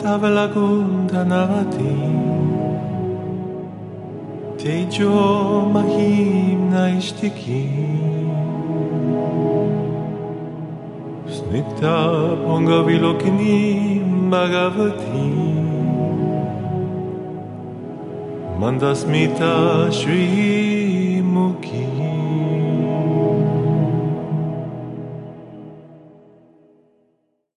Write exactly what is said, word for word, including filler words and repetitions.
Tavalagun tanavati Tejo mahim na ishtiki Snigdha pongavilokini bhagavati Mandasmita Shri Mukhi